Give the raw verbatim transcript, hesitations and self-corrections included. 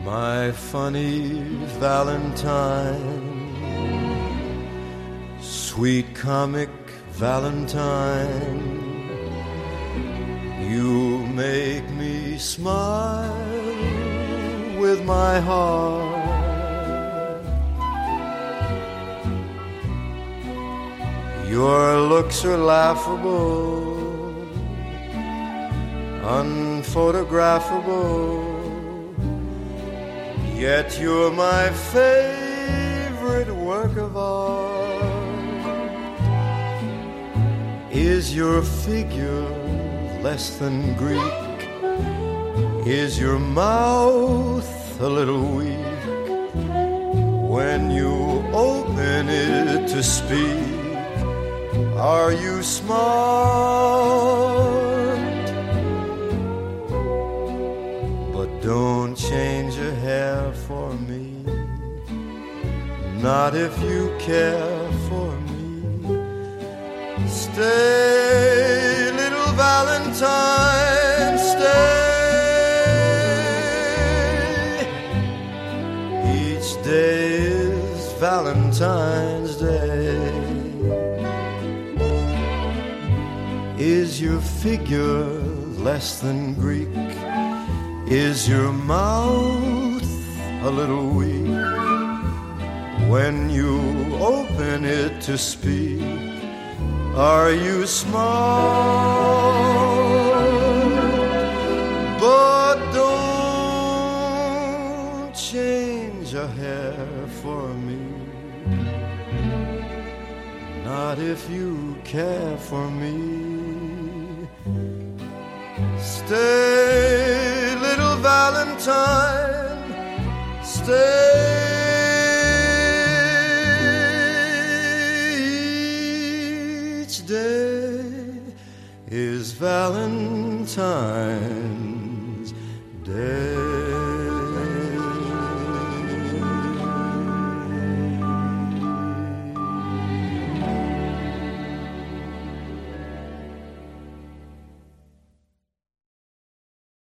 My funny Valentine, sweet comic Valentine, you make me smile with my heart. Your looks are laughable, unphotographable, yet you're my favorite work of art. Is your figure less than Greek? Is your mouth a little weak? When you open it to speak, are you smart? But don't change your hair for me, not if you care for me. Stay, little Valentine, stay. Each day is Valentine's Day. Is your figure less than Greek? Is your mouth a little weak? When you open it to speak, are you smart? But don't change a hair for me, not if you care for me. Stay, little Valentine, stay. Each day is Valentine's Day.